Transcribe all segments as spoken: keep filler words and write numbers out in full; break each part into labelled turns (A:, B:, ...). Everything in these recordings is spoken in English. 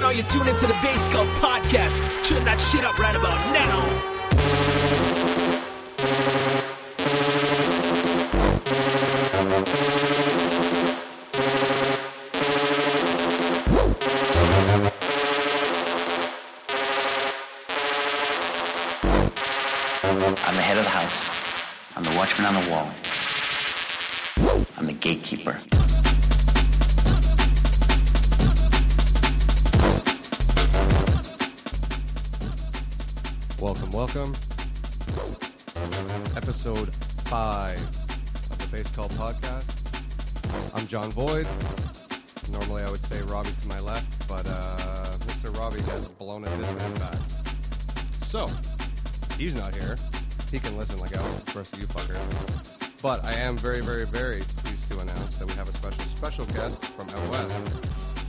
A: on, all you tune into the Bass Cult Podcast. Tune that shit up right about now.
B: I'm the head of the house. I'm the watchman on the wall. I'm the gatekeeper.
C: Welcome, welcome. Episode five of the Bass Cult Podcast. I'm John Void. Normally I would say Robbie's to my left, but uh, Mister Robbie has blown it this man's back. So, he's not here. He can listen like I was the rest of you fuckers. But I am very, very, very pleased to announce that we have a special, special guest from out west.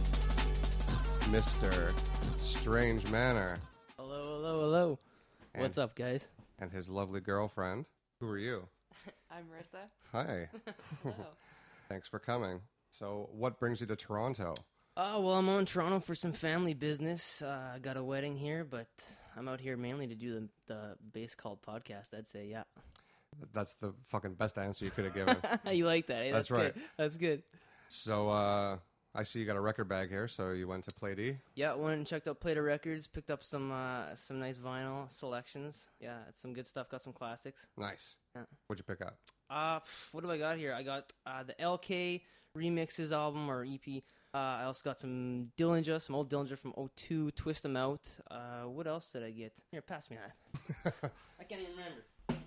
C: Mister Strange Manor.
D: Hello, hello, hello.
C: And,
D: What's up, guys?
C: And his lovely girlfriend. Who are you?
E: I'm Marissa.
C: Hi.
E: Hello.
C: Thanks for coming. So, what brings you to Toronto?
D: Oh, well, I'm out in Toronto for some family business. Uh, I got a wedding here, but I'm out here mainly to do the, the Bass Cult Podcast, I'd say, yeah.
C: That's the fucking best answer you could have given.
D: You like that, eh?
C: That's
D: That's
C: right.
D: Good. That's good.
C: So, uh, I see you got a record bag here, so you went to Play D?
D: Yeah, went and checked out Play-Doh Records, picked up some uh, some nice vinyl selections. Yeah, it's some good stuff, got some classics.
C: Nice.
D: Yeah.
C: What'd you pick up?
D: Uh, what do I got here? I got uh, the L K Remixes album, or E P. Uh, I also got some Dillinger, some old Dillinger from oh two, Twist 'Em Out. Uh, what else did I get? Here, pass me that. I can't even remember.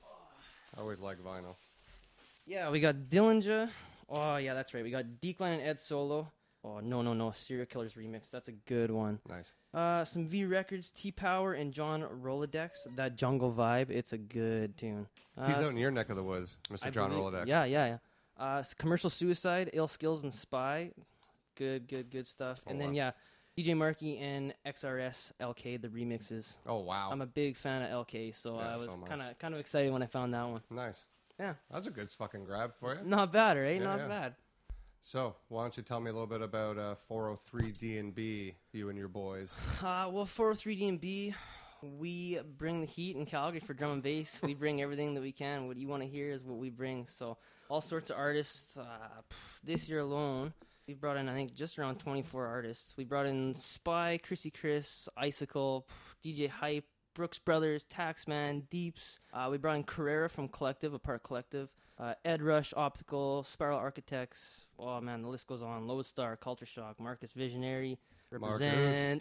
C: I always like vinyl.
D: Yeah, we got Dillinger. Oh, yeah, that's right. We got Decline and Ed Solo. Oh, no, no, no. Serial Killers remix. That's a good one.
C: Nice.
D: Uh, some V Records, T-Power, and John Rolodex. That jungle vibe. It's a good tune. Uh,
C: He's out in your neck of the woods, Mister
D: I
C: John
D: believe-
C: Rolodex.
D: Yeah, yeah, yeah. Uh, s- Commercial Suicide, Ill Skills, and Spy. Good, good, good stuff.
C: Oh,
D: and then,
C: wow.
D: yeah, D J Markey and X R S L K, the remixes.
C: Oh, wow.
D: I'm a big fan of L K, so
C: Yeah,
D: I was
C: so am I.
D: kind of kind of excited when I found that one.
C: Nice.
D: Yeah.
C: That's a good fucking grab for you.
D: Not bad, right?
C: Yeah,
D: Not
C: yeah.
D: bad.
C: So, why don't you tell me a little bit about uh, four oh three D and B, you and your boys?
D: Uh, well, four oh three D and B, we bring the heat in Calgary for drum and bass. We bring everything that we can. What you want to hear is what we bring. So, all sorts of artists. Uh, pff, this year alone, we've brought in, I think, just around twenty-four artists. We brought in Spy, Chrissy Chris, Icicle, pff, D J Hype, Brooks Brothers, Taxman, Deeps. Uh, we brought in Carrera from Collective, a part Collective. Uh, Ed Rush, Optical, Spiral Architects. Oh, man, the list goes on. Lodestar, Culture Shock, Marcus Visionary. Represent.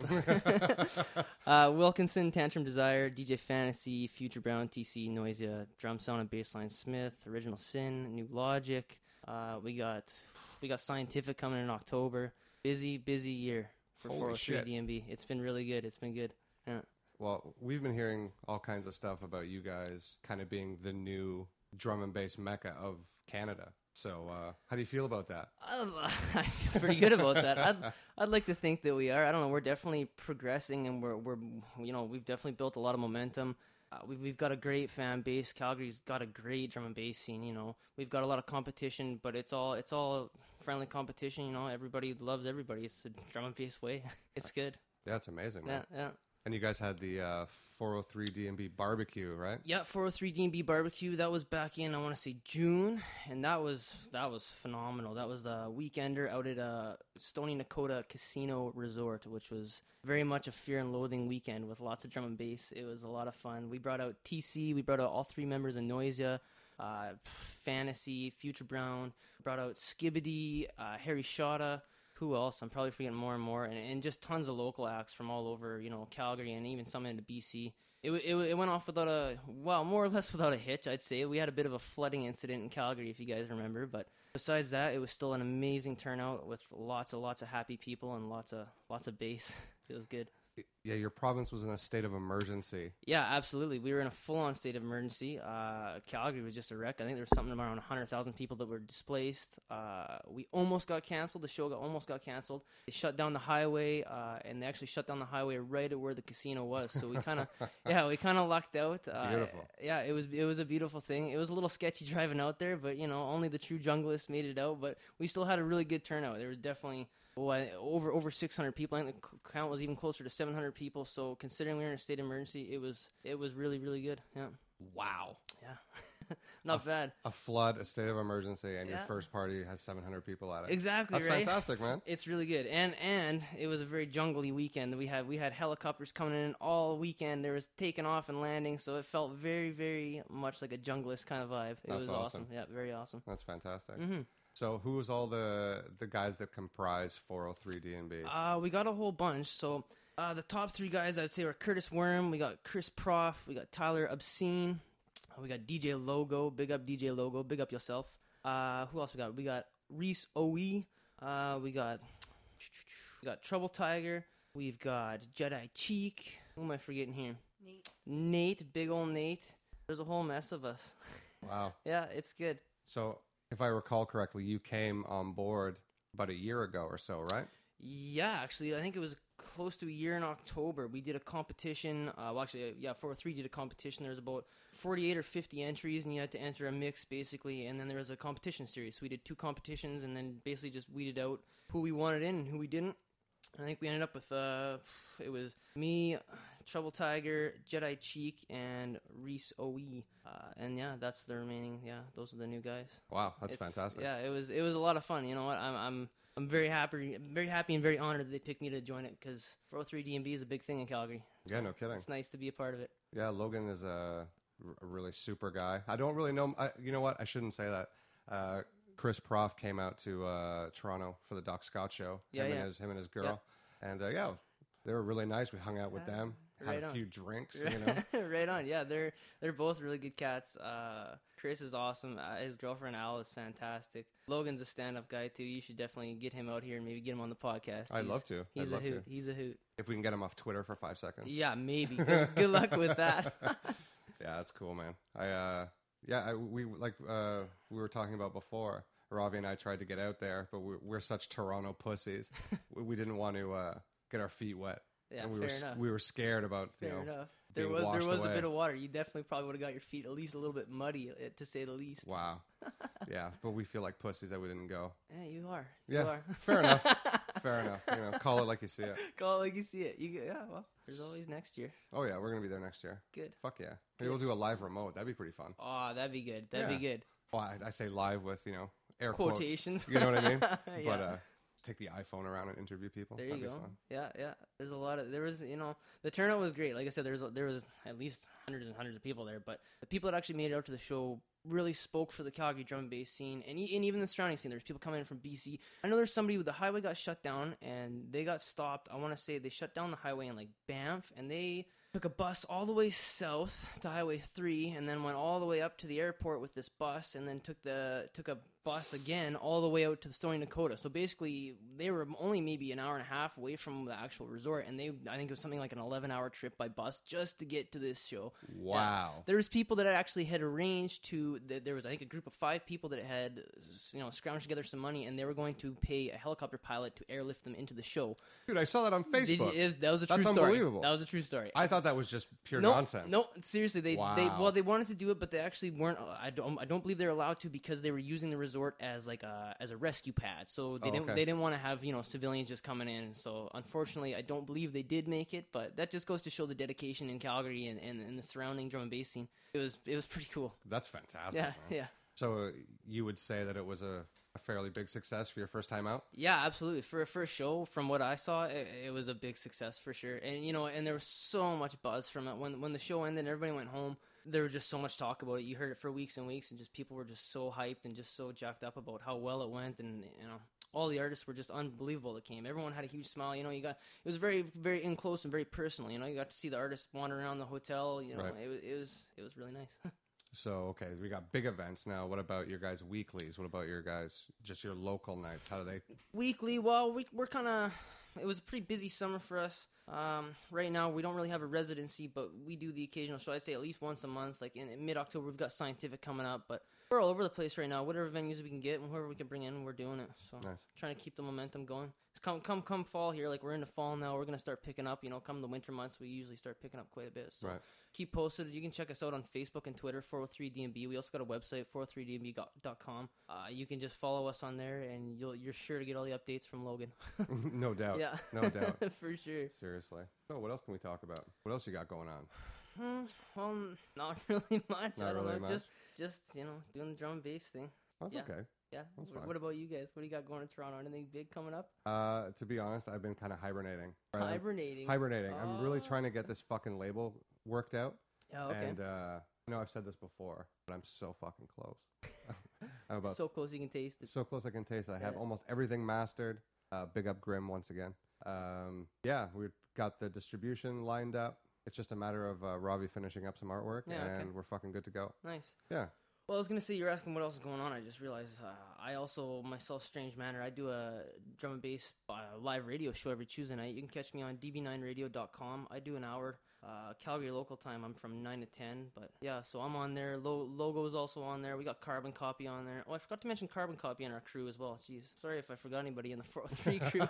D: uh, Wilkinson, Tantrum Desire, D J Fantasy, Future Brown, T C, Noisia, Drum Sound and Bassline Smith, Original Sin, New Logic. Uh, we got we got Scientific coming in October. Busy, busy year for
C: Holy
D: four oh three
C: shit.
D: D M B. It's been really good. It's been good. Yeah.
C: Well, we've been hearing all kinds of stuff about you guys kind of being the new drum and bass mecca of Canada. So, uh, how do you feel about that?
D: I feel pretty good about that. I'd, I'd like to think that we are. I don't know. We're definitely progressing, and we're we're you know we've definitely built a lot of momentum. Uh, we've we've got a great fan base. Calgary's got a great drum and bass scene. You know, we've got a lot of competition, but it's all it's all friendly competition. You know, everybody loves everybody. It's the drum and bass way. It's good.
C: Yeah, it's amazing,
D: Yeah,
C: man.
D: yeah.
C: And you guys had the uh, four oh three D and B barbecue, right?
D: Yeah, four oh three D and B barbecue. That was back in I want to say June, and that was that was phenomenal. That was the weekender out at uh, Stony Nakota Casino Resort, which was very much a fear and loathing weekend with lots of drum and bass. It was a lot of fun. We brought out T C. We brought out all three members of Noisia, uh, Fantasy, Future Brown. Brought out Skibbity, uh, Harry Shada. Who else? I'm probably forgetting more and more, and, and just tons of local acts from all over, you know, Calgary and even some into B C. It, it it went off without a, well, more or less without a hitch, I'd say. We had a bit of a flooding incident in Calgary, if you guys remember, but besides that, it was still an amazing turnout with lots and lots of happy people and lots of lots of bass. It was good.
C: Yeah, your province was in a state of emergency.
D: Yeah, absolutely. We were in a full-on state of emergency. Uh, Calgary was just a wreck. I think there was something around one hundred thousand people that were displaced. Uh, we almost got canceled. The show got, almost got canceled. They shut down the highway, uh, and they actually shut down the highway right at where the casino was. So we kind of, yeah, we kind of lucked out. Uh,
C: Beautiful.
D: Yeah, it was it was a beautiful thing. It was a little sketchy driving out there, but you know, only the true junglists made it out. But we still had a really good turnout. There was definitely. Oh, I, over over six hundred people. I think the count was even closer to seven hundred people. So considering we were in a state of emergency, it was it was really really good. Yeah.
C: Wow.
D: Yeah. Not
C: a,
D: bad.
C: A flood, a state of emergency, and
D: Yeah.
C: your first party has seven hundred people at it.
D: Exactly.
C: That's
D: right?
C: fantastic, man.
D: It's really good, and and it was a very jungly weekend. We had we had helicopters coming in all weekend. There was taking off and landing, so it felt very very much like a junglist kind of vibe. It
C: That's
D: was
C: awesome.
D: awesome. Yeah, very awesome.
C: That's fantastic.
D: Mm-hmm.
C: So who was all the the guys that comprise four oh three D and B?
D: Uh, we got a whole bunch. So uh, the top three guys I would say were Curtis Worm, we got Chris Prof, we got Tyler Obscene, uh, we got D J Logo. Big up D J Logo. Big up yourself. Uh, who else we got? We got Reese Oe. Uh, we got we got Trouble Tiger. We've got Jedi Cheek. Who am I forgetting here?
E: Nate.
D: Nate. Big old Nate. There's a whole mess of us.
C: Wow.
D: Yeah, it's good.
C: So if I recall correctly, you came on board about a year ago or so, right?
D: Yeah, actually, I think it was close to a year in October. We did a competition. Uh, well, actually, uh, yeah, four oh three did a competition. There was about forty-eight or fifty entries, and you had to enter a mix, basically. And then there was a competition series. So we did two competitions, and then basically just weeded out who we wanted in and who we didn't. And I think we ended up with, uh, it was me, Trouble Tiger, Jedi Cheek, and Reese Oe. Uh, and yeah, that's the remaining. Yeah, those are the new guys.
C: Wow, that's
D: It's-
C: fantastic.
D: Yeah, it was it was a lot of fun. You know what? I'm I'm I'm very happy, very happy and very honored that they picked me to join it because four oh three D and B is a big thing in Calgary.
C: Yeah, no kidding.
D: It's nice to be a part of it.
C: Yeah, Logan is a, a really super guy. I don't really know. I, you know what? I shouldn't say that. Uh, Chris Prof came out to uh, Toronto for the Doc Scott show.
D: Yeah,
C: him
D: yeah.
C: and his him and his girl, and uh, yeah, they were really nice. We hung out with
D: Yeah,
C: them,
D: right
C: had a
D: on.
C: few drinks. You know,
D: Right on. Yeah, they're they're both really good cats. Uh, Chris is awesome. Uh, his girlfriend Al is fantastic. Logan's a stand-up guy too. You should definitely get him out here and maybe get him on the podcast.
C: I'd
D: He's-
C: love to.
D: He's
C: I'd
D: a
C: love
D: hoot.
C: to.
D: He's a hoot.
C: If we can get him off Twitter for five seconds.
D: Yeah, maybe. Good, good luck with that.
C: Yeah, that's cool, man. I uh, yeah, I, we like uh, we were talking about before. Ravi and I tried to get out there, but we're, we're such Toronto pussies. we, we didn't want to uh, get our feet wet.
D: Yeah,
C: and we
D: fair
C: were s-
D: enough.
C: we were scared about you
D: Fair
C: know
D: enough. There
C: being
D: was there
C: washed
D: was
C: away.
D: a bit of water. You definitely probably would have got your feet at least a little bit muddy, uh, to say the least.
C: Wow. Yeah, but we feel like pussies that we didn't go.
D: Yeah, you are. You
C: Yeah,
D: are.
C: fair enough. Fair enough. You know, call it like you see it.
D: Call it like you see it. You get, yeah, well, there's always next year.
C: Oh yeah, we're gonna be there next year.
D: Good.
C: Fuck yeah. Maybe we'll do a live remote. That'd be pretty fun.
D: Oh, that'd be good. That'd
C: Yeah.
D: be good.
C: Well, I, I say live with you know air quotes.
D: Quotations.
C: You know what I mean?
D: Yeah.
C: But uh, take the iPhone around and interview people.
D: There
C: That'd
D: you
C: be
D: go.
C: fun.
D: Yeah, yeah. There's a lot of there was you know the turnout was great. Like I said, there was there was at least hundreds and hundreds of people there. But the people that actually made it out to the show really spoke for the Calgary drum and bass scene, and, e- and even the surrounding scene. There's people coming in from B C. I know there's somebody with the highway got shut down, and they got stopped. I want to say they shut down the highway in like Banff, and they took a bus all the way south to Highway three, and then went all the way up to the airport with this bus, and then took the took a bus again all the way out to the Stony Dakota. So basically, they were only maybe an hour and a half away from the actual resort, and they I think it was something like an eleven hour trip by bus just to get to this show.
C: Wow.
D: There was people that actually had arranged to. th- There was I think a group of five people that had you know scrounged together some money, and they were going to pay a helicopter pilot to airlift them into the show.
C: Dude, I saw that on
D: Did you-
C: Facebook.
D: it was- that was a true
C: That's
D: story.
C: unbelievable.
D: That was a true story.
C: I thought that was just pure
D: no,
C: nonsense.
D: No, seriously, they, they
C: Wow.
D: well they wanted to do it, but they actually weren't. I don't I don't believe they're allowed to because they were using the resort as like a as a rescue pad. So they
C: Oh,
D: didn't
C: okay.
D: they didn't want to have you know civilians just coming in. So unfortunately, I don't believe they did make it. But that just goes to show the dedication in Calgary and, and, and the surrounding drum and bass scene. It was it was pretty cool.
C: That's fantastic.
D: Yeah,
C: man.
D: yeah.
C: So uh, you would say that it was a, a fairly big success for your first time out?
D: Yeah, absolutely. For a first show, from what I saw, it, it was a big success for sure. And you know, and there was so much buzz from it. When when the show ended, and everybody went home. There was just so much talk about it. You heard it for weeks and weeks, and just people were just so hyped and just so jacked up about how well it went. And you know, all the artists were just unbelievable that came. Everyone had a huge smile. You know, you got it was very very in close and very personal. You know, you got to see the artists wander around the hotel. You know,
C: Right.
D: it was it was it was really nice.
C: So, okay, we got big events now. What about your guys' weeklies? What about your guys, just your local nights? How do they?
D: Weekly, well, we, we're kind of it was a pretty busy summer for us. Um, right now, we don't really have a residency, but we do the occasional show. I'd say at least once a month. Like in, in mid-October, we've got Scientific coming up, but we're all over the place right now. Whatever venues we can get and whoever we can bring in, we're doing it. So
C: Nice.
D: Trying to keep the momentum going. It's come, come, come fall here. Like we're into fall now. We're gonna start picking up. You know, come the winter months, we usually start picking up quite a bit. So
C: Right.
D: keep posted. You can check us out on Facebook and Twitter, four oh three D M B. We also got a website, four oh three D M B dot com. Uh, you can just follow us on there, and you'll you're sure to get all the updates from Logan.
C: No doubt.
D: Yeah,
C: No doubt.
D: for sure.
C: Seriously. So what else can we talk about? What else you got going on?
D: Hmm, well, not really much.
C: Not
D: I don't
C: really
D: know.
C: much?
D: Just, just you know, doing the drum and bass thing.
C: That's
D: Yeah.
C: okay.
D: Yeah.
C: That's
D: What,
C: fine.
D: what about you guys? What do you got going in Toronto? Anything big coming up?
C: Uh, to be honest, I've been kind of hibernating. Right?
D: Hibernating.
C: Hibernating. I'm really
D: Oh.
C: trying to get this fucking label worked out.
D: Yeah. Okay.
C: And uh, I know I've said this before, but I'm so fucking close. I'm about
D: So close you can taste it.
C: so close I can taste it. I have
D: Yeah.
C: almost everything mastered. Uh, big up Grim once again. Um, yeah, we've got the distribution lined up. It's just a matter of uh, Robbie finishing up some artwork,
D: Yeah, okay.
C: and we're fucking good to go.
D: Nice.
C: Yeah.
D: Well, I was gonna say you're asking what else is going on. I just realized uh, I also myself, Strange Manner. I do a drum and bass uh, live radio show every Tuesday night. You can catch me on d b nine radio dot com. I do an hour. Uh, Calgary local time. I'm from nine to ten, but yeah, so I'm on there. Lo- Logo is also on there. We got Carbon Copy on there. Oh, I forgot to mention Carbon Copy on our crew as well. Jeez, sorry if I forgot anybody in the four oh three crew.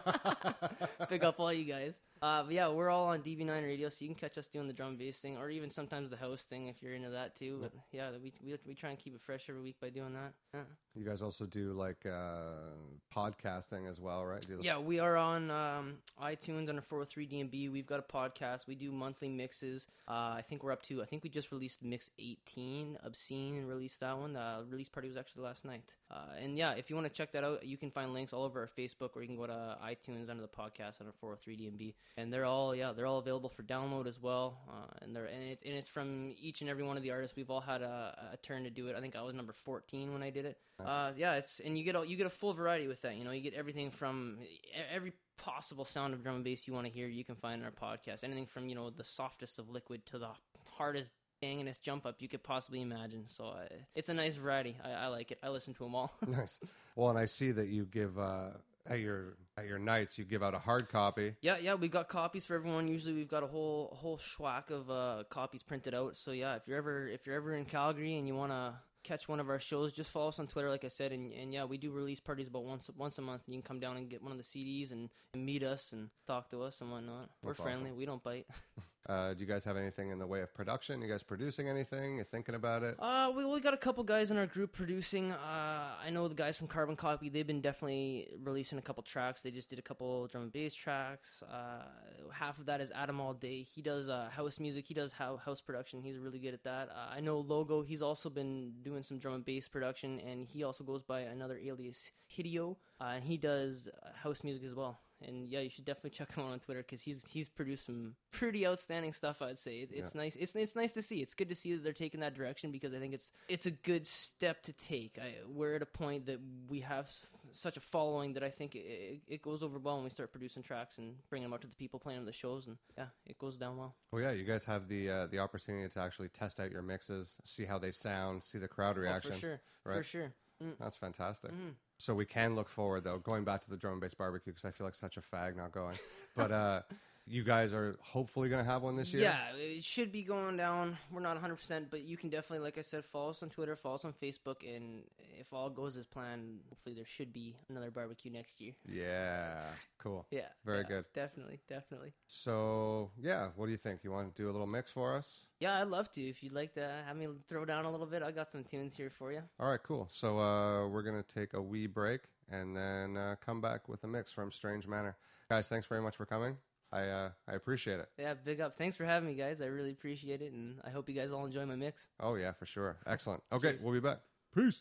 D: Pick up all you guys. Uh, but yeah, we're all on D B nine Radio, so you can catch us doing the drum and bass thing, or even sometimes the house thing if you're into that too. But yeah, we we, we try and keep it fresh every week by doing that. Yeah.
C: You guys also do like uh, podcasting as well, right? Do the-
D: Yeah, we are on um, iTunes under four oh three D M B. We've got a podcast. We do monthly mixes. Uh, I think we're up to, I think we just released mix eighteen, Obscene, and released that one. The release party was actually last night. Uh, and yeah, if you want to check that out, you can find links all over our Facebook, or you can go to iTunes under the podcast under four oh three D M B. And they're all, yeah, they're all available for download as well. Uh, and they're and it's, and it's from each and every one of the artists. We've all had a, a turn to do it. I think I was number fourteen when I did it.
C: Nice.
D: Uh, yeah, it's and you get a, you get a full variety with that. You know, you get everything from every possible sound of drum and bass you want to hear. You can find in our podcast. Anything from, you know, the softest of liquid to the hardest bangingest jump up you could possibly imagine. So uh, it's a nice variety. I, I like it. I listen to them all.
C: Nice. Well, and I see that you give uh, at your at your nights you give out a hard copy.
D: Yeah, yeah, we got copies for everyone. Usually, we've got a whole a whole schwack of uh, copies printed out. So yeah, if you're ever if you're ever in Calgary and you want to catch one of our shows, just follow us on Twitter, like I said, and, and yeah, we do release parties about once once a month. And you can come down and get one of the C Ds and, and meet us and talk to us and whatnot. We're
C: That's
D: friendly.
C: awesome.
D: We don't bite.
C: Uh, do you guys have anything in the way of production? You guys producing anything? You thinking about it?
D: Uh, we we got a couple guys in our group producing. Uh, I know the guys from Carbon Copy. They've been definitely releasing a couple tracks. They just did a couple drum and bass tracks. Uh, half of that is Adam All Day. He does uh, house music. He does ho- house production. He's really good at that. Uh, I know Logo. He's also been doing some drum and bass production, and he also goes by another alias, Hideo. Uh, and he does uh, house music as well. And yeah, you should definitely check him out on Twitter because he's he's produced some pretty outstanding stuff. I'd say it, it's
C: Yeah.
D: nice. It's it's nice to see. It's good to see that they're taking that direction because I think it's it's a good step to take. I, we're at a point that we have s- such a following that I think it, it, it goes over well when we start producing tracks and bringing them out to the people playing them the shows, and yeah, it goes down well.
C: Well, yeah, you guys have the uh, the opportunity to actually test out your mixes, see how they sound, see the crowd reaction.
D: Oh, for sure, for
C: right?
D: sure. Mm.
C: That's fantastic.
D: Mm-hmm.
C: So we can look forward, though, going back to the drum and bass barbecue because I feel like such a fag not going. But uh, you guys are hopefully going to have one this year?
D: Yeah, it should be going down. We're not one hundred percent, but you can definitely, like I said, follow us on Twitter, follow us on Facebook, and if all goes as planned, hopefully there should be another barbecue next year.
C: Yeah. Cool.
D: Yeah.
C: Very
D: yeah,
C: good.
D: Definitely, definitely.
C: So, yeah, what do you think? You want to do a little mix for us?
D: Yeah, I'd love to. If you'd like to have me throw down a little bit, I got some tunes here for you.
C: All right, cool. So uh, we're going to take a wee break and then uh, come back with a mix from Strange Manner. Guys, thanks very much for coming. I uh, I appreciate it.
D: Yeah, big up. Thanks for having me, guys. I really appreciate it, and I hope you guys all enjoy my mix.
C: Oh, yeah, for sure. Excellent. Okay,
D: Cheers.
C: we'll be back. Peace.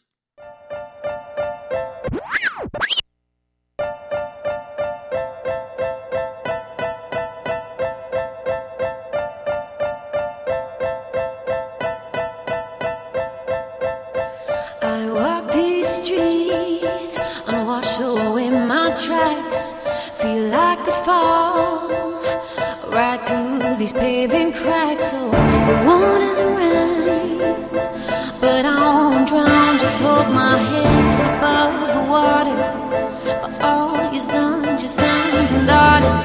E: I walk these streets and wash away my tracks. Feel like I fall right through these paving cracks. Oh, the waters rise, but I won't drown. Just hold my head above the water. For all your sons, your sons and daughters.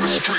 F: the street.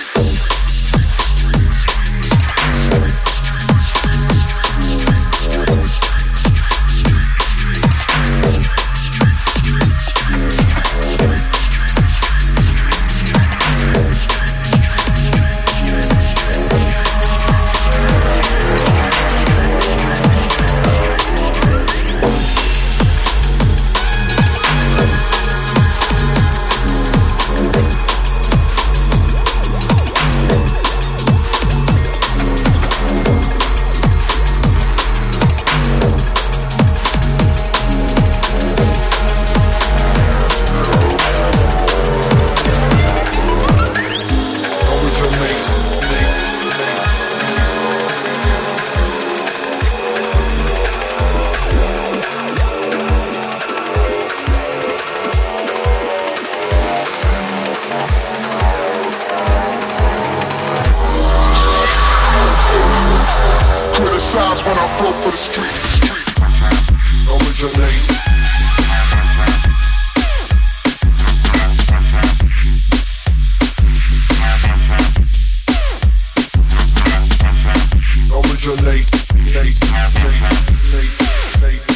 F: Criticize when I broke for the street, the street. Originate. Originate, Nate, Nate, Nate, Nate.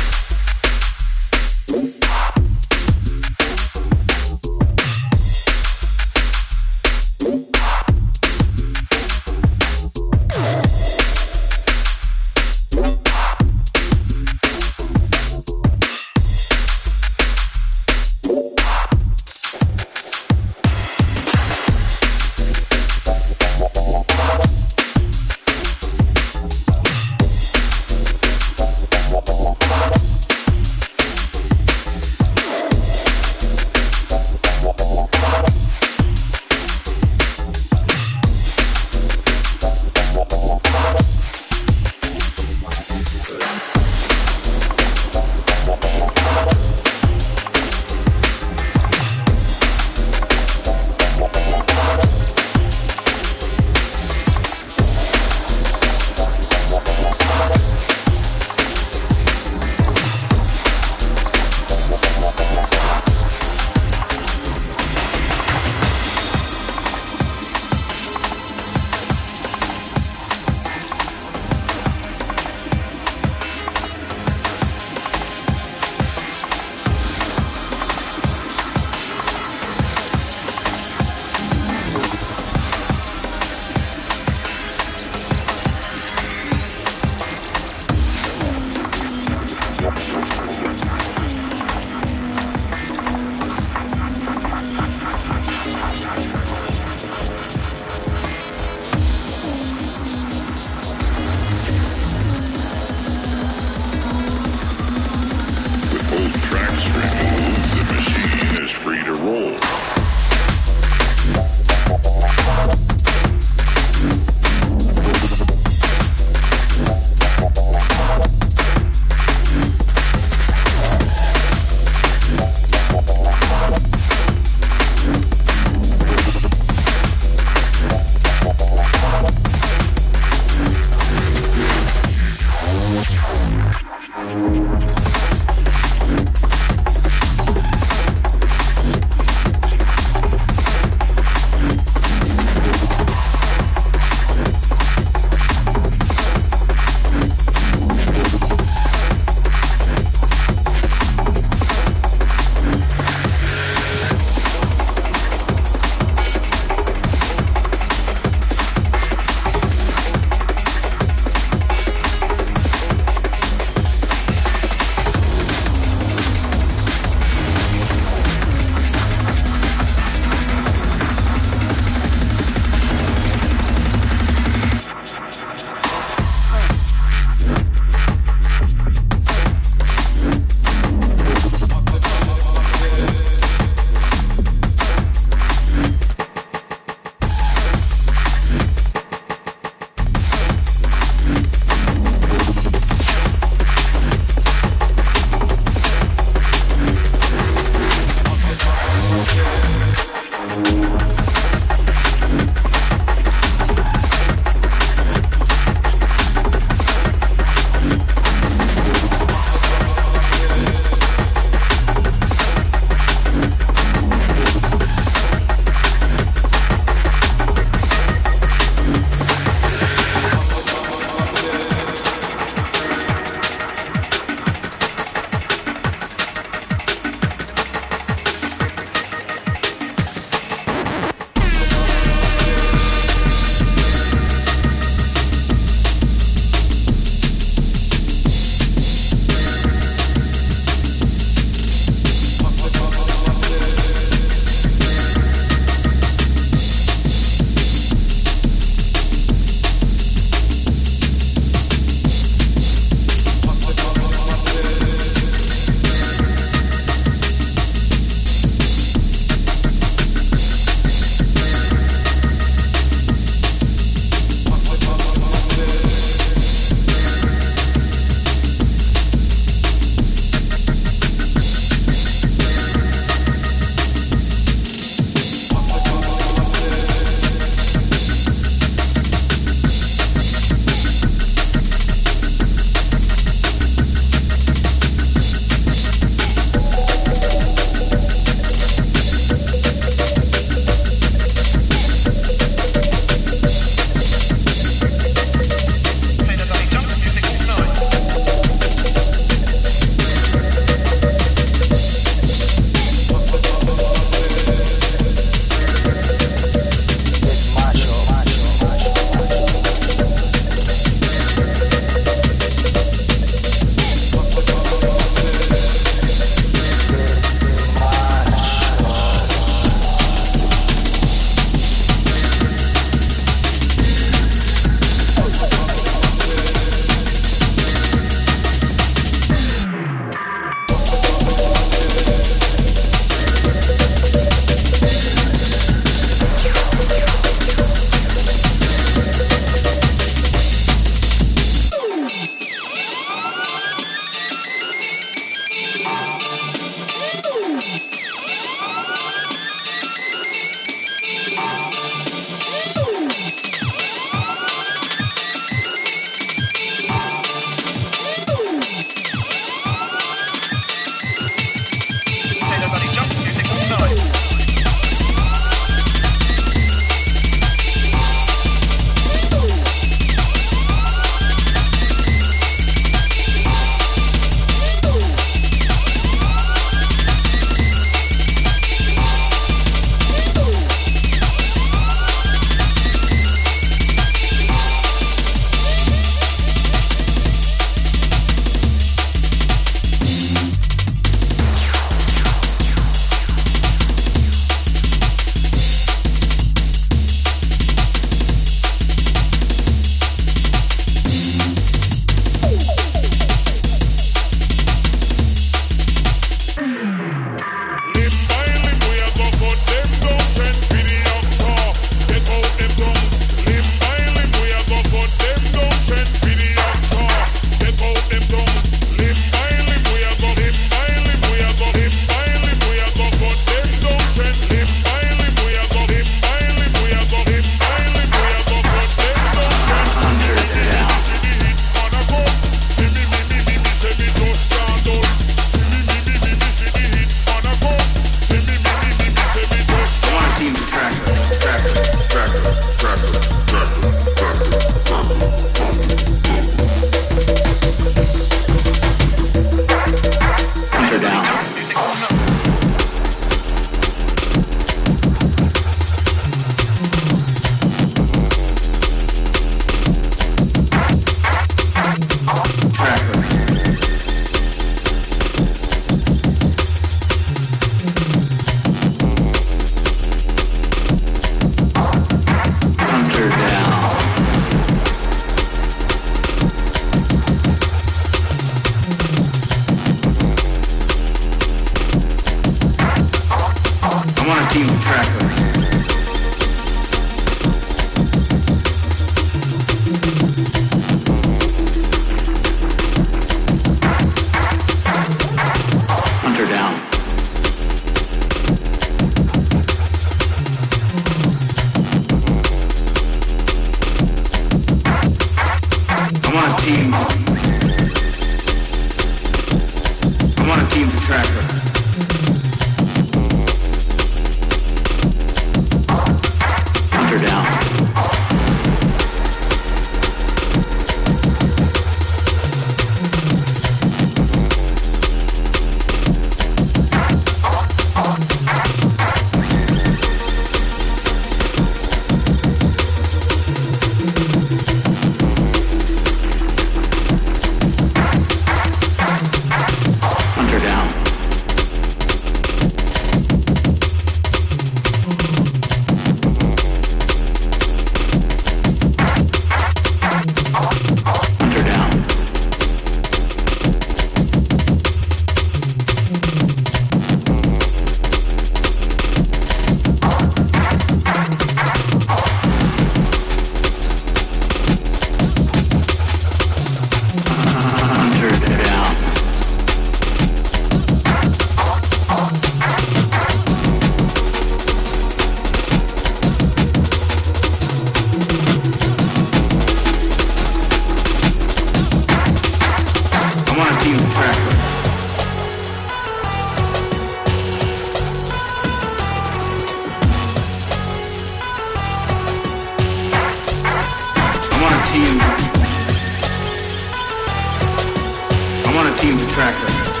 C: Exactly.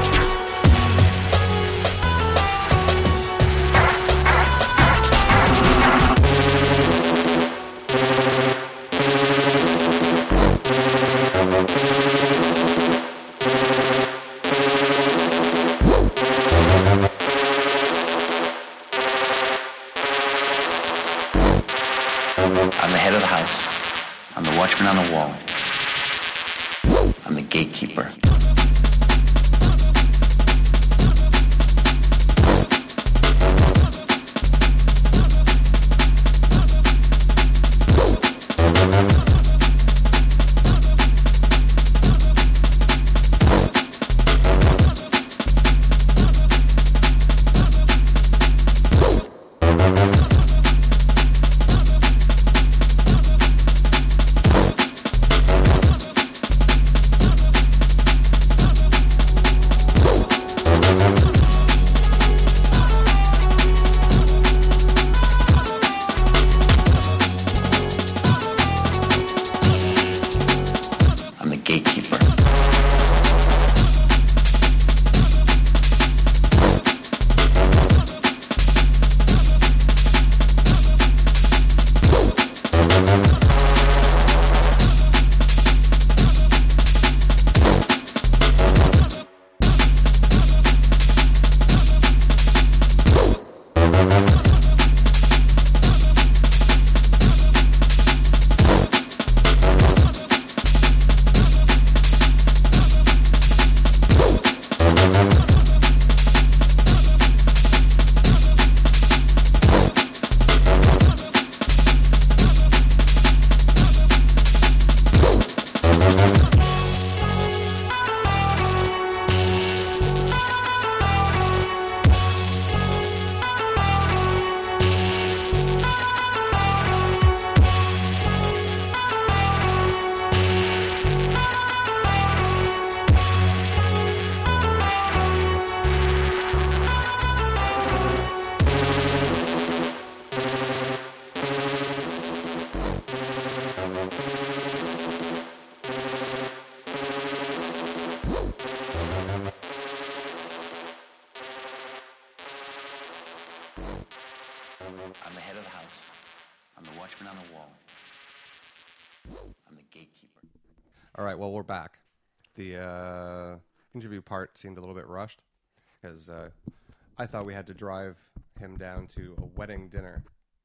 B: I'm the head of the house. I'm the watchman on the wall. I'm the gatekeeper. I'm the gatekeeper. I'm the head of the house. I'm the watchman on the wall. I'm the gatekeeper.
C: All right, well, we're back. The uh, interview part seemed a little bit rushed because uh, I thought we had to drive him down to a wedding dinner.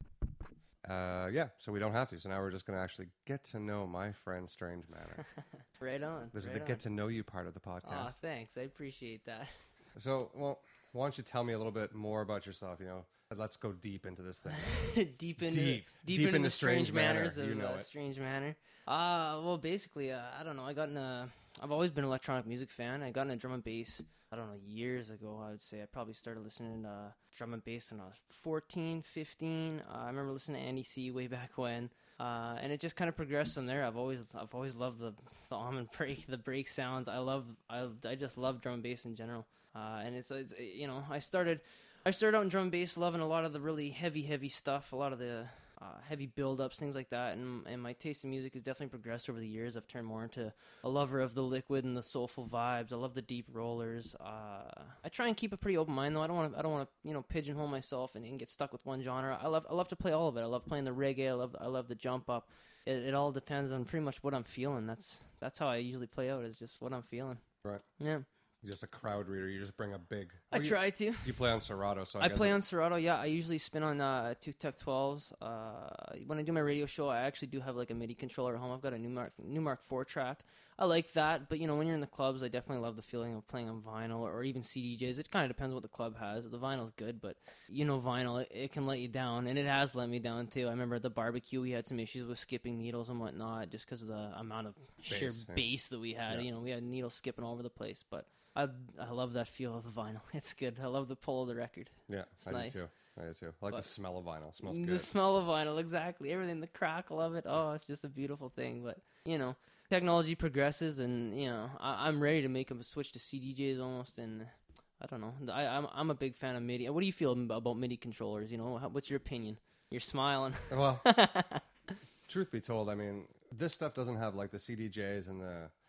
C: Uh, yeah, so we don't have to. So now we're just going to actually get to know my friend Strange Manner.
D: Right on.
C: This
D: right
C: is the
D: on.
C: get to know you part of the
D: Aw,
C: podcast.
D: thanks. I appreciate that.
C: So, well, why don't you tell me a little bit more about yourself? You know, let's go deep into this thing.
D: deep into
C: Deep.
D: deep,
C: Deep
D: into,
C: into
D: the strange,
C: Strange Manner.
D: manners of
C: You know
D: uh,
C: it.
D: Strange Manner. Uh well, basically, uh, I don't know. I got in a. I've always been an electronic music fan. I got into drum and bass. I don't know, years ago. I would say I probably started listening to uh, drum and bass when I was fourteen, fifteen. Uh, I remember listening to Andy C way back when. Uh, and it just kind of progressed from there. I've always, I've always loved the the almond break, the break sounds. I love, I, I just love drum and bass in general. Uh, and it's, it's, you know, I started, I started out in drum and bass, loving a lot of the really heavy, heavy stuff, a lot of the uh, heavy build-ups, things like that. And and my taste in music has definitely progressed over the years. I've turned more into a lover of the liquid and the soulful vibes. I love the deep rollers. Uh, I try and keep a pretty open mind though. I don't want to, I don't want to, you know, pigeonhole myself and, and get stuck with one genre. I love, I love to play all of it. I love playing the reggae. I love, I love the jump up. It, it all depends on pretty much what I'm feeling. That's that's how I usually play out. Is just what I'm feeling.
C: Right.
D: Yeah.
C: You're just a crowd reader. You just bring a big...
D: I
C: Oh, you-
D: try to.
C: You play on Serato, so I,
D: I
C: guess
D: play on
C: it's-
D: Serato, yeah. I usually spin on uh, two Tech twelves. Uh, when I do my radio show, I actually do have like a MIDI controller at home. I've got a Numark Numark four track. I like that, but you know, when you're in the clubs, I definitely love the feeling of playing on vinyl or, or even C D Js. It kind of depends what the club has. The vinyl's good, but you know, vinyl, it, it can let you down, and it has let me down too. I remember at the barbecue, we had some issues with skipping needles and whatnot just because of the amount of sheer
C: Bass, yeah.
D: bass that we had.
C: Yeah.
D: You know, we had needles skipping all over the place, but I I love that feel of the vinyl. It's good. I love the pull of the record.
C: Yeah,
D: It's
C: I
D: nice.
C: do too. I do too. I like
D: But-
C: the smell of vinyl. It smells
D: The
C: good.
D: smell of vinyl, exactly. Everything, the crackle of it. Oh, it's just a beautiful thing. But, you know, technology progresses, and, you know, I, I'm ready to make a switch to C D Js almost. And I don't know. I, I'm, I'm a big fan of MIDI. What do you feel about MIDI controllers? You know, How, what's your opinion? You're smiling.
C: Well, truth be told, I mean, this stuff doesn't have like the C D Js and the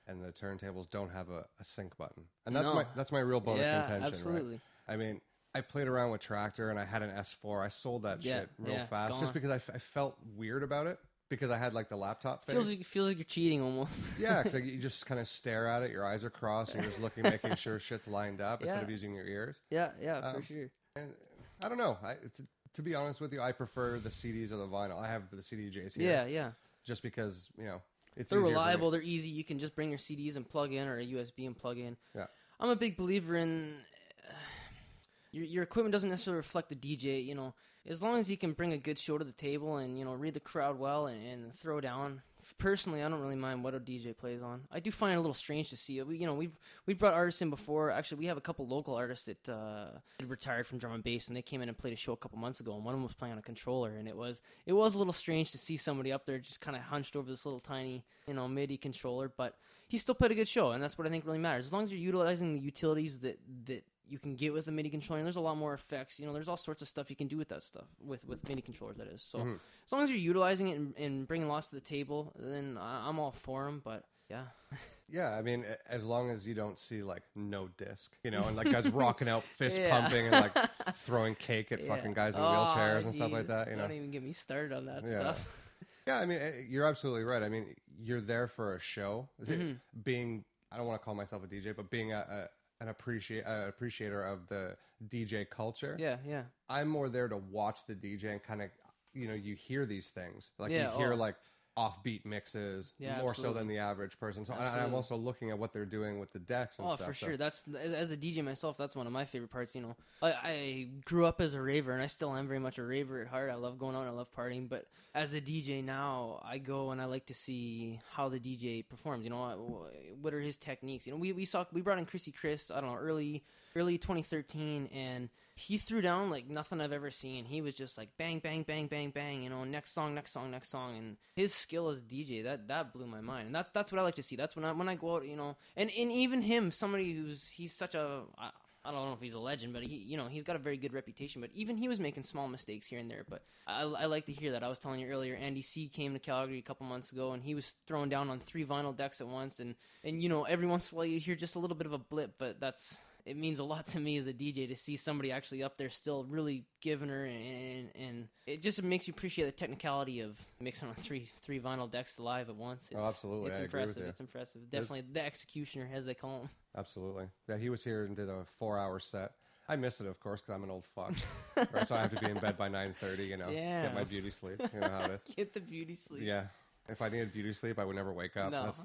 C: and the turntables don't have a, a sync button, and that's
D: No.
C: my that's my real bone
D: Yeah,
C: of contention.
D: absolutely.
C: Right? I mean, I played around with Traktor, and I had an S four. I sold that
D: Yeah,
C: shit real
D: yeah,
C: fast
D: gone.
C: just because I, f- I felt weird about it because I had like the laptop face.
D: Feels like feels like you're cheating almost.
C: Yeah, because like, you just kind of stare at it, your eyes are crossed, and you're just looking, making sure shit's lined up instead
D: Yeah.
C: of using your ears.
D: yeah, yeah,
C: Um,
D: for sure.
C: And I don't know. I, to, to be honest with you, I prefer the C Ds or the vinyl. I have the C D Js here.
D: Yeah, yeah.
C: Just because, you know, it's
D: They're
C: easier for me.
D: reliable. They're easy. You can just bring your C Ds and plug in, or a U S B and plug in.
C: Yeah.
D: I'm a big believer in uh, your your equipment doesn't necessarily reflect the D J. You know, as long as you can bring a good show to the table and you know read the crowd well and, and throw down. Personally, I don't really mind what a D J plays on. I do find it a little strange to see it. We, you know, we've we've brought artists in before. Actually, we have a couple local artists that uh, retired from drum and bass, and they came in and played a show a couple months ago. And one of them was playing on a controller, and it was it was a little strange to see somebody up there just kind of hunched over this little tiny, you know, MIDI controller. But he still played a good show, and that's what I think really matters. As long as you're utilizing the utilities that that you can get with a MIDI controller, and there's a lot more effects. You know, there's all sorts of stuff you can do with that stuff with with MIDI controllers. That is so.
C: Mm-hmm.
D: As long as you're utilizing it and, and bringing lots to the table, then I, I'm all for them. But yeah,
C: Yeah, I mean, a- as long as you don't see like no disc, you know, and like guys rocking out, fist
D: Yeah.
C: pumping, and like throwing cake at
D: Yeah.
C: fucking guys in
D: Oh,
C: wheelchairs and stuff
D: geez.
C: like that. You know,
D: Don't even get me started on that
C: Yeah.
D: stuff.
C: yeah, I mean, eh, you're absolutely right. I mean, you're there for a show. Is it
D: Mm-hmm.
C: being? I don't want to call myself a D J, but being a, a an appreciate uh, appreciator of the D J culture.
D: Yeah, yeah.
C: I'm more there to watch the D J and kind of, you know, you hear these things. Like
D: Yeah,
C: you hear
D: oh.
C: like offbeat mixes
D: Yeah,
C: more so
D: absolutely.
C: than the average person. So I, I'm
D: Absolutely.
C: also looking at what they're doing with the decks and
D: Oh,
C: stuff.
D: for
C: so-
D: sure. That's as, as a D J myself. That's one of my favorite parts. You know, I, I grew up as a raver, and I still am very much a raver at heart. I love going out, and I love partying. But as a D J now, I go and I like to see how the D J performs. You know, what are his techniques? You know, we we saw we brought in Chrissy Chris. I don't know, early early twenty thirteen, and he threw down like nothing I've ever seen. He was just like bang, bang, bang, bang, bang. You know, next song, next song, next song, and his skill as a D J that that blew my mind. And that's that's what I like to see. That's when I when I go out, you know, and and even him, somebody who's he's such a. I, I don't know if he's a legend, but he, you know, he's got a very good reputation. But even he was making small mistakes here and there. But I, I like to hear that. I was telling you earlier, Andy C came to Calgary a couple months ago, and he was throwing down on three vinyl decks at once. And, and you know, every once in a while you hear just a little bit of a blip, but that's it means a lot to me as a D J to see somebody actually up there still really giving her, and and it just makes you appreciate the technicality of mixing on three three vinyl decks live at once. It's,
C: Oh, absolutely.
D: It's
C: I agree with
D: impressive.
C: you.
D: It's impressive. Definitely the executioner, as they call him.
C: Absolutely. Yeah, he was here and did a four-hour set. I missed it, of course, because I'm an old fuck. Right, so I have to be in bed by nine thirty, you know,
D: Yeah.
C: get my beauty sleep. You know how it is.
D: Get the beauty sleep.
C: Yeah. If I needed beauty sleep, I would never wake up.
D: No.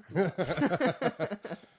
C: That's-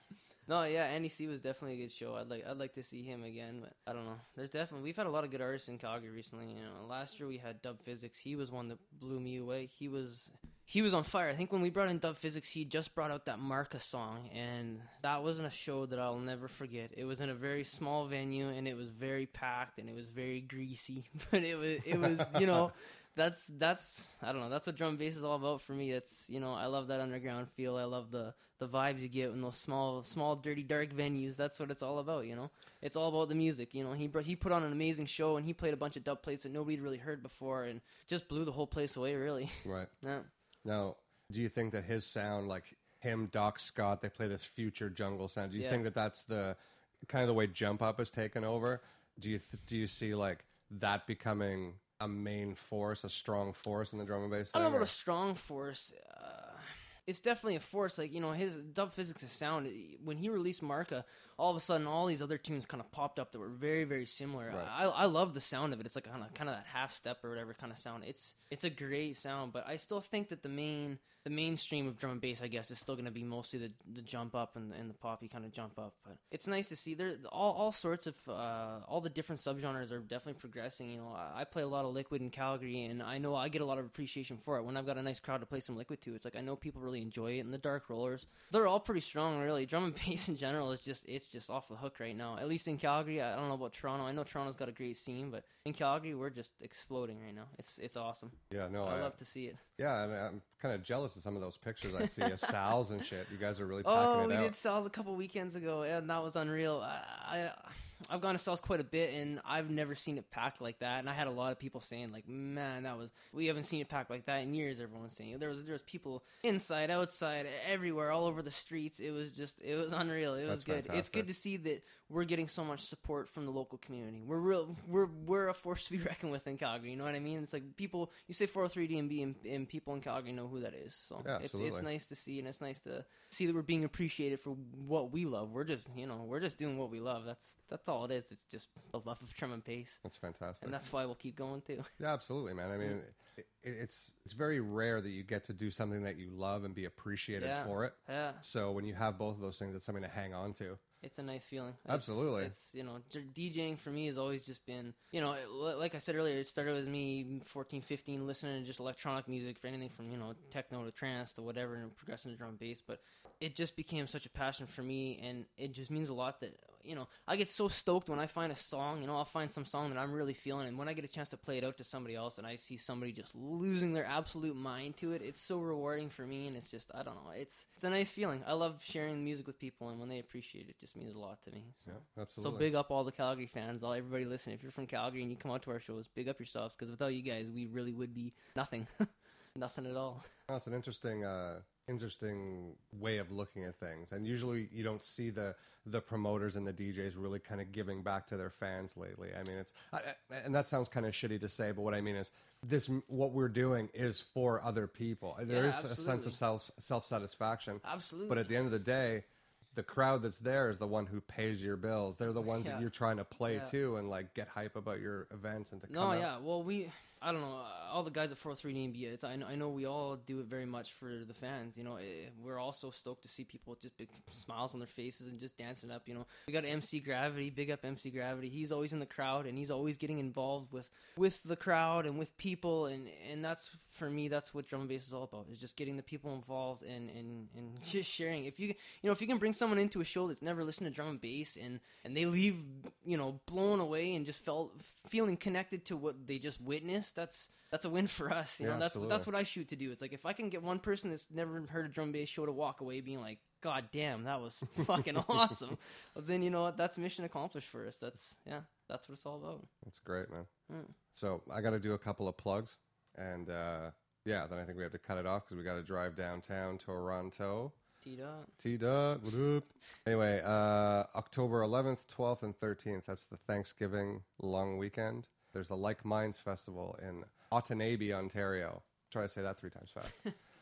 D: No, yeah, Andy C was definitely a good show. I'd like I'd like to see him again, but I don't know. There's definitely we've had a lot of good artists in Calgary recently. You know, last year we had Dub Physics. He was one that blew me away. He was he was on fire. I think when we brought in Dub Physics, he just brought out that Marca song, and that wasn't a show that I'll never forget. It was in a very small venue, and it was very packed, and it was very greasy, but it was it was you know. That's that's I don't know. That's what drum and bass is all about for me. It's you know I love that underground feel. I love the, the vibes you get in those small small dirty dark venues. That's what it's all about. You know, it's all about the music. You know, he br- he put on an amazing show, and he played a bunch of dub plates that nobody had really heard before, and just blew the whole place away. Really.
C: right.
D: Yeah.
C: Now, do you think that his sound, like him, Doc Scott, they play this future jungle sound? Do you
D: Yeah.
C: think that that's the kind of the way Jump Up has taken over? Do you th- do you see like that becoming a main force, a strong force in the drum and bass
D: I don't
C: thing,
D: know about
C: or-
D: a strong force. Uh, it's definitely a force. Like, you know, his Dub Physics' sound, when he released Marca, all of a sudden all these other tunes kind of popped up that were very, very similar.
C: Right.
D: I, I love the sound of it. It's like kind of kind of that half step or whatever kind of sound. It's it's a great sound, but I still think that the main the mainstream of drum and bass, I guess, is still going to be mostly the the jump up and, and the poppy kind of jump up. But it's nice to see there all all sorts of uh, all the different subgenres are definitely progressing. You know, I, I play a lot of Liquid in Calgary, and I know I get a lot of appreciation for it when I've got a nice crowd to play some Liquid to. It's like I know people really enjoy it, and the Dark Rollers, they're all pretty strong, really. Drum and bass in general is just it's just off the hook right now. At least in Calgary, I don't know about Toronto. I know Toronto's got a great scene, but in Calgary, we're just exploding right now. It's it's awesome.
C: Yeah, no,
D: I
C: I,
D: love to see it.
C: yeah, I mean, I'm kind of jealous of some of those pictures I see of Sal's and shit. You guys are really packing
D: Oh,
C: it
D: we
C: out.
D: did Sal's a couple weekends ago, and that was unreal. I, I I've gone to South quite a bit, and I've never seen it packed like that. And I had a lot of people saying, like, man, that was we haven't seen it packed like that in years. Everyone's saying there was there was people inside, outside, everywhere, all over the streets. It was just it was unreal. It was
C: That's
D: good.
C: fantastic.
D: It's good to see that we're getting so much support from the local community. We're real. We're we're a force to be reckoned with in Calgary. You know what I mean? It's like people. You say four oh three D M B, and, and people in Calgary know who that is. So
C: Yeah,
D: it's
C: absolutely.
D: it's nice to see, and it's nice to see that we're being appreciated for what we love. We're just you know we're just doing what we love. That's that's all it is. It's just the love of drum and bass,
C: That's fantastic.
D: and that's why we'll keep going too.
C: Yeah, absolutely, man. I mean, it, it's it's very rare that you get to do something that you love and be appreciated
D: Yeah.
C: for it.
D: Yeah.
C: So when you have both of those things, it's something to hang on to.
D: It's a nice feeling. It's,
C: Absolutely.
D: It's, you know, j- DJing for me has always just been, you know, it- like I said earlier, it started with me fourteen, fifteen, listening to just electronic music, for anything from, you know, techno to trance to whatever, and progressing to drum and bass. But it just became such a passion for me, and it just means a lot that, you know, I get so stoked when I find a song, you know, I'll find some song that I'm really feeling, and when I get a chance to play it out to somebody else and I see somebody just losing their absolute mind to it, it's so rewarding for me, and it's just, I don't know, it's it's a nice feeling. I love sharing music with people, and when they appreciate it, it just means a lot to me. So.
C: Yeah, absolutely.
D: So big up all the Calgary fans, all everybody listening. If you're from Calgary and you come out to our shows, big up yourselves, because without you guys, we really would be nothing, nothing at all.
C: That's an interesting, uh, interesting way of looking at things. And usually, you don't see the the promoters and the D Js really kind of giving back to their fans lately. I mean, it's I, I- and that sounds kind of shitty to say, but what I mean is this: what we're doing is for other people. There
D: Yeah,
C: is a sense
D: absolutely.
C: of self self satisfaction.
D: Absolutely.
C: But at the end of the day, the crowd that's there is the one who pays your bills. They're the ones
D: Yeah.
C: that you're trying to play
D: Yeah.
C: to and like get hype about your events and to come
D: No,
C: out.
D: yeah. Well, we, I don't know, uh, all the guys at four oh three D M B, it's, I, know, I know we all do it very much for the fans. You know, eh, we're all so stoked to see people with just big smiles on their faces and just dancing up. You know, we got M C Gravity, big up M C Gravity. He's always in the crowd, and he's always getting involved with with the crowd and with people, and and that's for me, that's what drum and bass is all about, is just getting the people involved and and and just sharing. If you you know if you can bring someone into a show that's never listened to drum and bass, and and they leave, you know, blown away and just felt feeling connected to what they just witnessed, that's that's a win for us. You
C: Yeah,
D: know, that's
C: absolutely.
D: that's what I shoot to do. It's like if I can get one person that's never heard a drum and bass show to walk away being like, God damn, that was fucking awesome. Well, then you know what? That's mission accomplished for us. That's yeah, that's what it's all about.
C: That's great, man.
D: Mm.
C: So I got to do a couple of plugs, and uh, yeah, then I think we have to cut it off because we got to drive downtown Toronto.
D: T dot.
C: T dot. What up? Anyway, uh, October eleventh, twelfth, and thirteenth. That's the Thanksgiving long weekend. There's the Like Minds Festival in Otanebi, Ontario. Try to say that three times fast.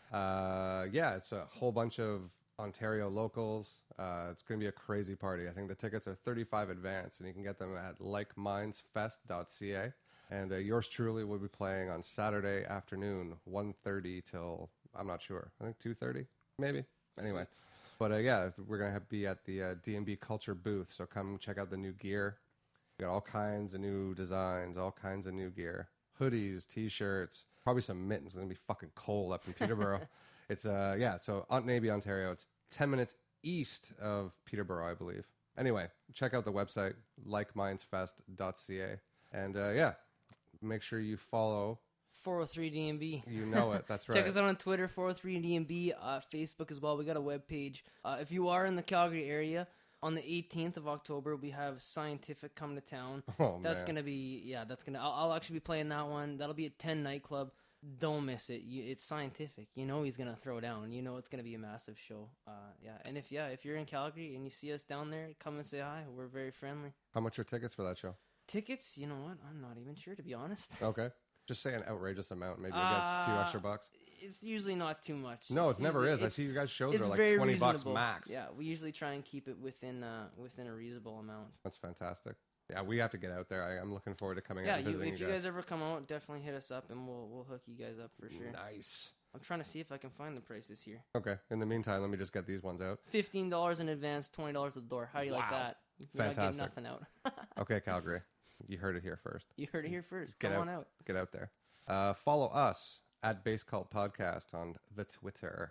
C: uh, yeah, it's a whole bunch of Ontario locals. Uh, it's going to be a crazy party. I think the tickets are thirty-five advance, and you can get them at like minds fest dot c a. And uh, yours truly will be playing on Saturday afternoon, one thirty till, I'm not sure, I think two thirty, maybe. Anyway, but uh, yeah, we're going to be at the uh, D and B Culture booth, so come check out the new gear. We got all kinds of new designs, all kinds of new gear. Hoodies, T-shirts, probably some mittens. It's going to be fucking cold up in Peterborough. It's, uh, yeah, so Otanebi, Ontario. It's ten minutes east of Peterborough, I believe. Anyway, check out the website, like minds fest dot c a. And, uh, yeah, make sure you follow.
D: four oh three D M B.
C: You know it. That's right.
D: Check us out on Twitter, four oh three D M B, uh, Facebook as well. We got a webpage. Uh, if you are in the Calgary area, on the eighteenth of October, we have Scientific come to town.
C: Oh,
D: That's
C: man.
D: gonna be yeah. That's gonna. I'll, I'll actually be playing that one. That'll be at ten nightclub. Don't miss it. You, it's Scientific. You know he's gonna throw down. You know it's gonna be a massive show. Uh, yeah. And if yeah, if you're in Calgary and you see us down there, come and say hi. We're very friendly.
C: How much are tickets for that show?
D: Tickets? You know what? I'm not even sure, to be honest.
C: Okay. Just say an outrageous amount. Maybe it gets a few
D: Uh,
C: extra bucks.
D: It's usually not too much.
C: No, it's never
D: usually-
C: is. I
D: it's-
C: see you guys shows
D: it's
C: are like
D: very
C: twenty bucks
D: reasonable.
C: max.
D: Yeah, we usually try and keep it within uh, within a reasonable amount.
C: That's fantastic. Yeah, we have to get out there. I, I'm looking forward to coming
D: Yeah,
C: out and
D: you,
C: visiting
D: if
C: you
D: you
C: guys.
D: guys ever come out, definitely hit us up and we'll we'll hook you guys up for sure.
C: Nice.
D: I'm trying to see if I can find the prices here.
C: Okay. In the meantime, let me just get these ones out.
D: Fifteen dollars in advance, twenty dollars at the door. How do you like
C: Wow.
D: that? You're not getting
C: Fantastic.
D: nothing out.
C: Okay, Calgary. You heard it here first.
D: You heard it here first.
C: Get
D: Come
C: out.
D: on out.
C: Get out there. Uh, follow us at Bass Cult Podcast on the Twitter.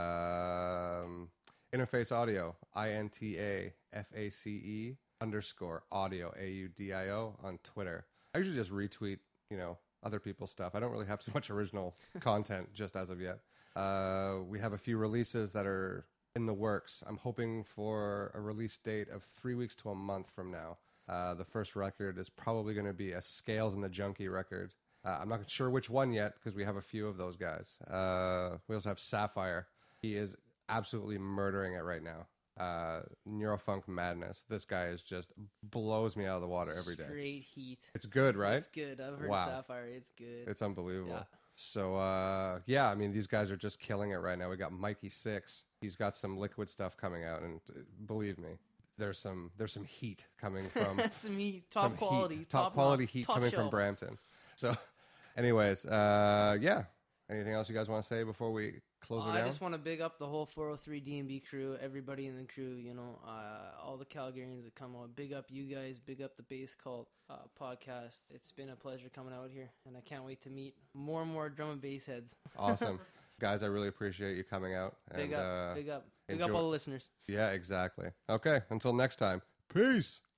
C: Um, Interface Audio, I N T A F A C E underscore audio, A U D I O on Twitter. I usually just retweet, you know, other people's stuff. I don't really have too much original content just as of yet. Uh, we have a few releases that are in the works. I'm hoping for a release date of three weeks to a month from now. Uh, the first record is probably going to be a Scales and the Junkie record. Uh, I'm not sure which one yet because we have a few of those guys. Uh, we also have Sapphire. He is absolutely murdering it right now. Uh, Neurofunk Madness. This guy is just blows me out of the water every day.
D: Straight heat.
C: It's good, right?
D: It's good. I've heard
C: Wow.
D: Sapphire. It's good.
C: It's unbelievable.
D: Yeah.
C: So, uh, yeah, I mean, these guys are just killing it right now. We got Mikey Six. He's got some liquid stuff coming out, and uh, believe me, there's some there's some heat coming from
D: Some heat. Top
C: some
D: quality.
C: heat, top,
D: top
C: quality
D: notch,
C: heat
D: top
C: coming
D: shelf.
C: from Brampton. So, anyways, uh, yeah. Anything else you guys want to say before we close
D: Uh,
C: it
D: I
C: down?
D: just want to big up the whole four oh three D and B crew, everybody in the crew, you know, uh, all the Calgarians that come out. Big up you guys, big up the Bass Cult uh, podcast. It's been a pleasure coming out here, and I can't wait to meet more and more drum and bass heads.
C: Awesome. Guys, I really appreciate you coming out.
D: Big
C: and,
D: up,
C: uh,
D: big up, big
C: enjoy-
D: up all the listeners.
C: Yeah, exactly. Okay, until next time. Peace.